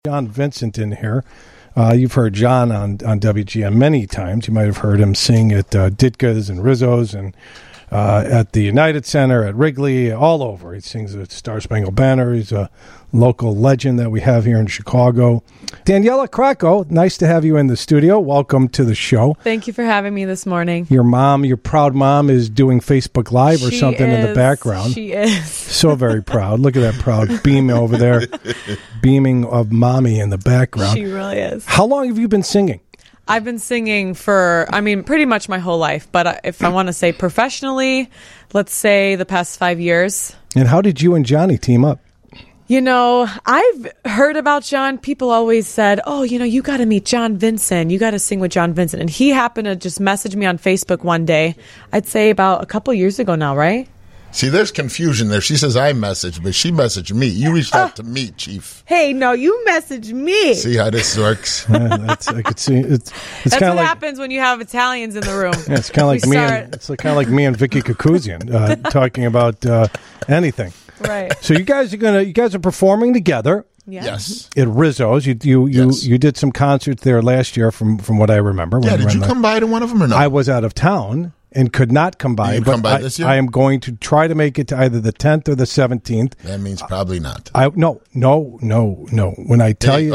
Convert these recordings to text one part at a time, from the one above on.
John Vincent in here. You've heard John on WGN many times. You might have heard him sing at Ditka's and Rizzo's and at the United Center, at Wrigley, all over. He sings at Star Spangled Banner. He's a local legend that we have here in Chicago. Daniela Krakow, nice to have you in the studio. Welcome to the show. Thank you for having me this morning. Your mom, your proud mom, is doing Facebook Live or something in the background. She is. So very proud. Look at that proud beam over there, beaming of mommy in the background. She really is. How long have you been singing? I've been singing for, pretty much my whole life. But if I want to say professionally, let's say the past 5 years. And how did you and Johnny team up? You know, I've heard about John. People always said, oh, you got to meet John Vincent. You got to sing with John Vincent. And he happened to just message me on Facebook one day. I'd say about a couple years ago now, right? See, there's confusion there. She says I messaged, but she messaged me. You reached out to me, Chief. Hey, no, you messaged me. See how this works? I could see it's that's kind of what like, happens when you have Italians in the room. Yeah, it's kind of like me and Vicky Kakuzian talking about anything. Right. So you guys are performing together. Yeah. Yes. At Rizzo's, you did some concerts there last year, from what I remember. Yeah. Did you come by to one of them or no? I was out of town and could not come by. You come by this year? I am going to try to make it to either the 10th or the 17th. That means probably not. No. When I tell I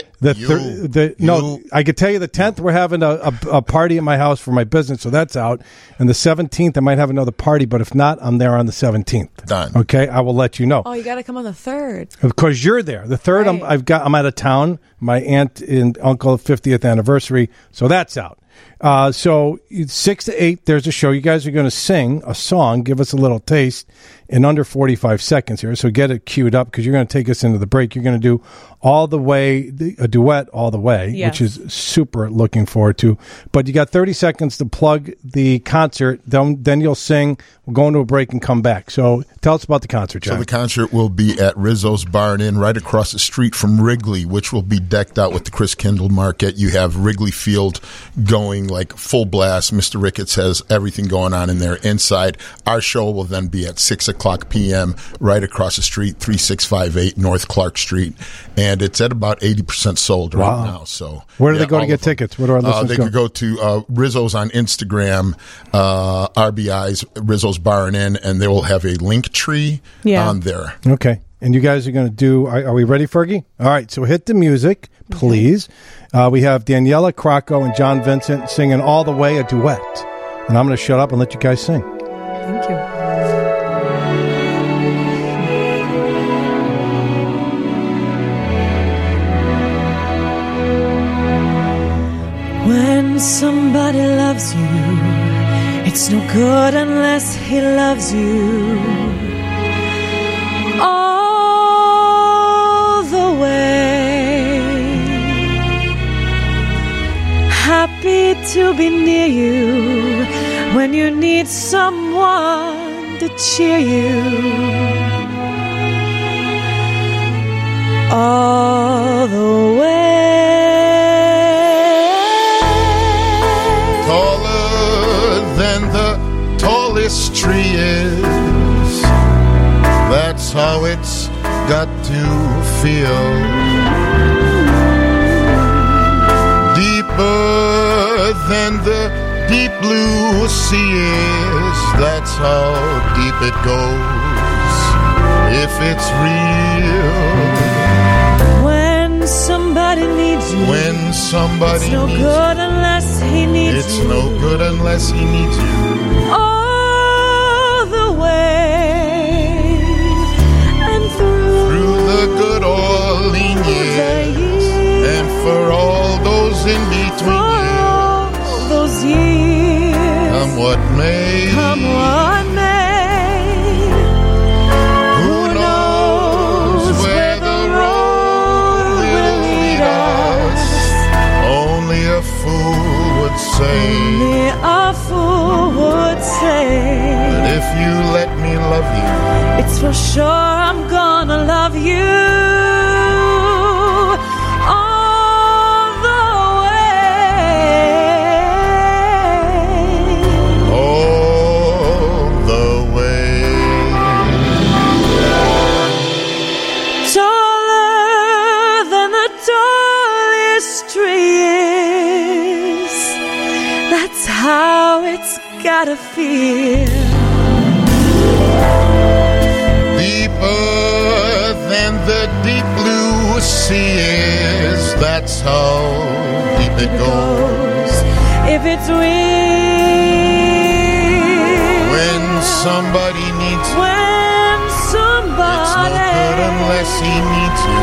could tell you the 10th we're having a party at my house for my business, so that's out. And the 17th I might have another party, but if not, I'm there on the 17th. Done. Okay, I will let you know. Oh, you got to come on the 3rd. Of course, you're there. The 3rd, right. I'm out of town. My aunt and uncle 50th anniversary, so that's out. So 6 to 8, there's a show. You guys are going to sing a song. Give us a little taste in under 45 seconds here. So get it queued up because you're going to take us into the break. You're going to do All the Way, a duet All the Way, yes, which is super looking forward to. But you got 30 seconds to plug the concert. Then you'll sing. We'll go into a break and come back. So tell us about the concert, John. So the concert will be at Rizzo's Bar and Inn right across the street from Wrigley, which will be decked out with the Chris Kindle Market. You have Wrigley Field going like full blast. Mr. Ricketts has everything going on in there inside. Our show will then be at 6 o'clock p.m. right across the street, 3658 North Clark Street. And it's at about 80% sold right now. So where do they go to get tickets? Where do our listeners They could go to Rizzo's on Instagram, RBI's Rizzo's Bar and Inn, and they will have a link tree on there. Okay. And you guys are going to do, are we ready, Fergie? All right, so hit the music, please. We have Daniela Krakow and John Vincent singing All the Way, a duet. And I'm going to shut up and let you guys sing. Thank you. When somebody loves you, it's no good unless he loves you all the way. Happy to be near you when you need someone to cheer you all the way. Tallest tree is, that's how it's got to feel. Deeper than the deep blue sea is, that's how deep it goes, if it's real. When somebody needs you, when somebody it's no needs good unless he needs it's you. It's no good unless he needs you. All the way and through the good or lean years, and for all those in between years, those years, come what may, who knows where the road will lead us? Only a fool would say. Only a fool would say. But if you let me love you, it's for sure I'm gonna love you all the way. All the way. Taller than the gotta feel. Deeper than the deep blue sea is, that's how deep it goes. If it's real, When somebody needs you, when it's no somebody good unless he needs you.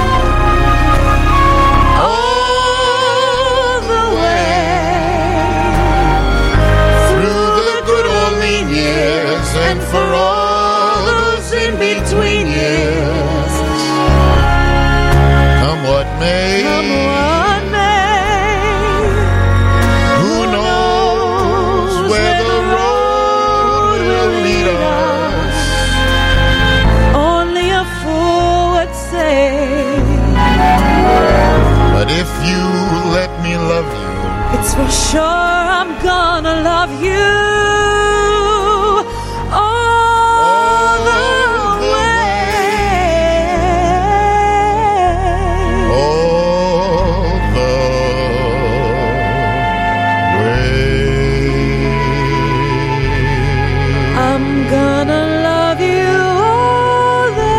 all the way Through the good old lean years and for all those in between years. Come what may, come what may, who knows where the road will lead us. only a fool would say. But if you let me love you, It's for sure I'm gonna love you all the way. all the way. I'm gonna love you all the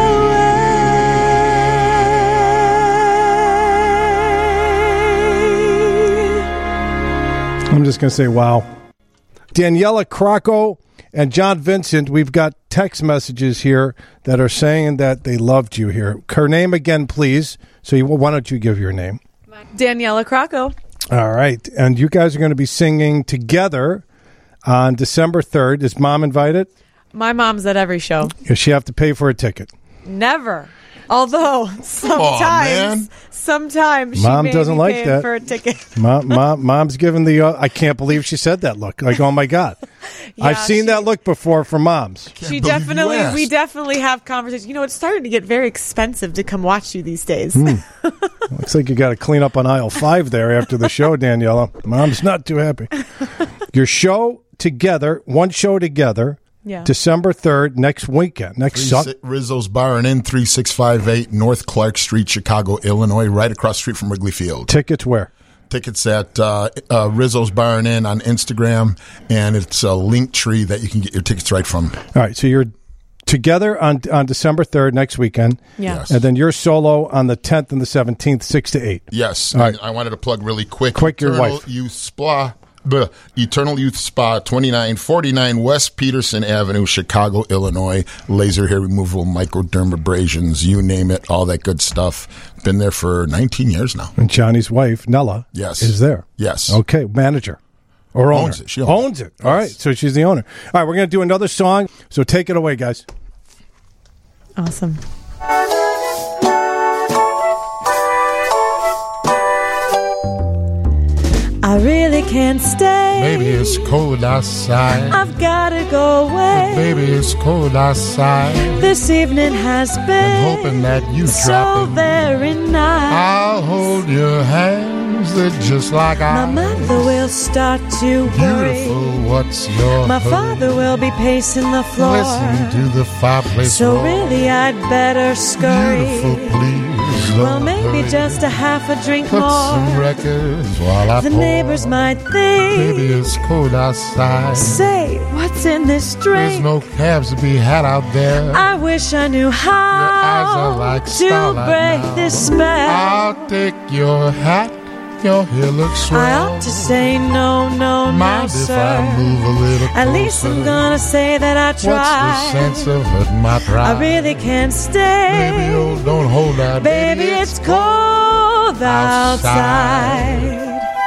way. I'm just going to say, wow. Daniela Crocco and John Vincent, we've got text messages here that are saying that they loved you here. Her name again, please. So why don't you give your name? Daniela Crocco. All right. And you guys are going to be singing together on December 3rd. Is Mom invited? My mom's at every show. Does she have to pay for a ticket? Never. Although man. sometimes she Mom may doesn't be like paying that. for a ticket. Mom's giving the, I can't believe she said that look. Like, oh my God. I've seen that look before from moms. She believe you definitely, asked. we definitely have conversations. You know, it's starting to get very expensive to come watch you these days. Looks like you got to clean up on aisle 5 there after the show, Daniela. Mom's not too happy. Your show together, one show together, Yeah. December 3rd, next weekend, next Sunday. Rizzo's Bar and Inn, 3658 North Clark Street, Chicago, Illinois, right across the street from Wrigley Field. Tickets where? Tickets at Rizzo's Bar and Inn on Instagram, and it's a link tree that you can get your tickets right from. All right, so you're together on December 3rd, next weekend. Yeah. Yes. And then you're solo on the 10th and the 17th, 6 to 8. Yes. All right. I wanted to plug really quick. Quick, your wife. Eternal Youth Spa, 2949 West Peterson Avenue, Chicago, Illinois. Laser hair removal, microdermabrasions, you name it, all that good stuff. Been there for 19 years now. And Johnny's wife, Nella, Yes. is there. Yes. Okay, manager. Or owner. Owns it. She owns it. All right, so she's the owner. All right, we're going to do another song, so take it away, guys. Awesome. I really can't stay. Baby, it's cold outside. I've gotta go away. Baby, it's cold outside. This evening has been I'm hoping that you so drop in. very nice. I'll hold your hands, they're just like My I. mother will start to worry. Beautiful, what's your My hurry? father will be pacing the floor. Listen to the fireplace So roar. really I'd better scurry. Beautiful, please. Well, don't maybe hurry. just a half a drink Put some more. records while I The pour. neighbors might Baby, think, it's cold outside. say, what's in this There's drink? no cabs to be had out there. I wish I knew eyes are how like to starlight break now. this spell. I'll take your hat. Your hair looks swell. I ought to say no, no, no, Mind if sir. I move a little closer? At least I'm gonna say that I What's the tried. sense of hurting my pride? I really can't stay. Baby, oh, don't hold out. Baby, it's cold outside.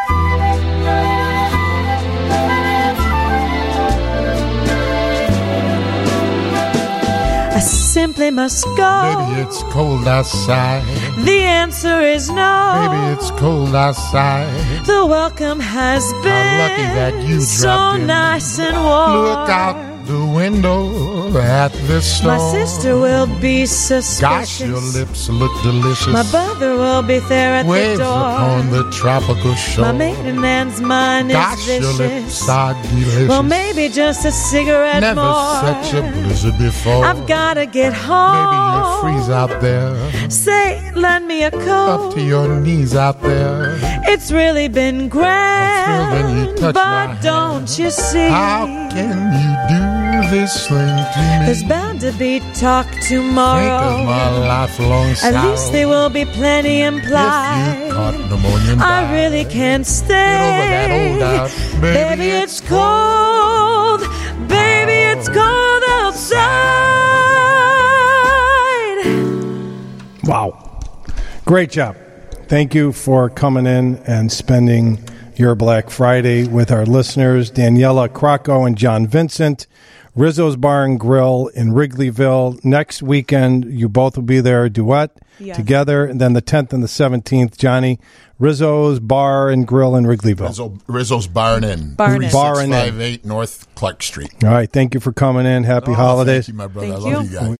I simply must go. Baby, it's cold outside. The answer is no. Baby, it's cold outside. The welcome has been lucky that you so dropped in. nice and warm. Look out the window at this storm. My sister will be Gosh, suspicious. your lips look delicious. My brother will be there at Waves the door. upon the tropical shore. My maiden aunt's mind Gosh, is your vicious. lips are delicious. Well, maybe just a cigarette Never more. such a blizzard before. I've gotta get home. Maybe you freeze out there. Say, lend me a coat. Up to your knees out there. It's really been grand, but don't you see? How can you do this thing to me? There's bound to be talk Think tomorrow. of my lifelong sorrow. At least there will be plenty If implied. you caught pneumonia and I died. really can't stay. Get over that old doubt. Baby, it's cold. Baby, it's cold outside. Wow. Great job. Thank you for coming in and spending your Black Friday with our listeners, Daniela Crocco and John Vincent, Rizzo's Bar and Grill in Wrigleyville. Next weekend, you both will be there, duet, Yes. together. And then the 10th and the 17th, Johnny, Rizzo's Bar and Grill in Wrigleyville. Rizzo's Barn Inn. Barn Inn. Bar Inn. 3658 North Clark Street. All right. Thank you for coming in. Happy holidays. Thank you, my brother. Thank I love you. you guys.